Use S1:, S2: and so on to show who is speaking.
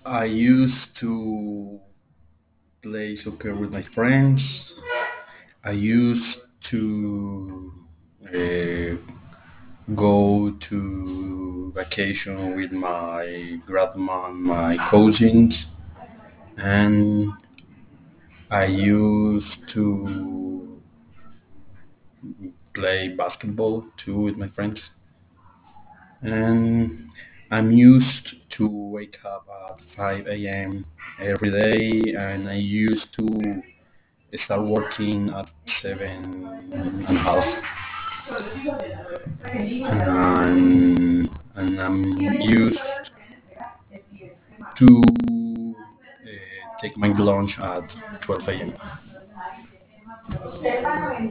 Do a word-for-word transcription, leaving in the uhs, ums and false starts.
S1: I used to play soccer with my friends. I used to uh, go to vacation with my grandma and my cousins, and I used to play basketball too with my friends. And I'm used to wake up at five a m every day, and I used to start working at seven and a half, and, and I'm used to uh, take my lunch at twelve a m.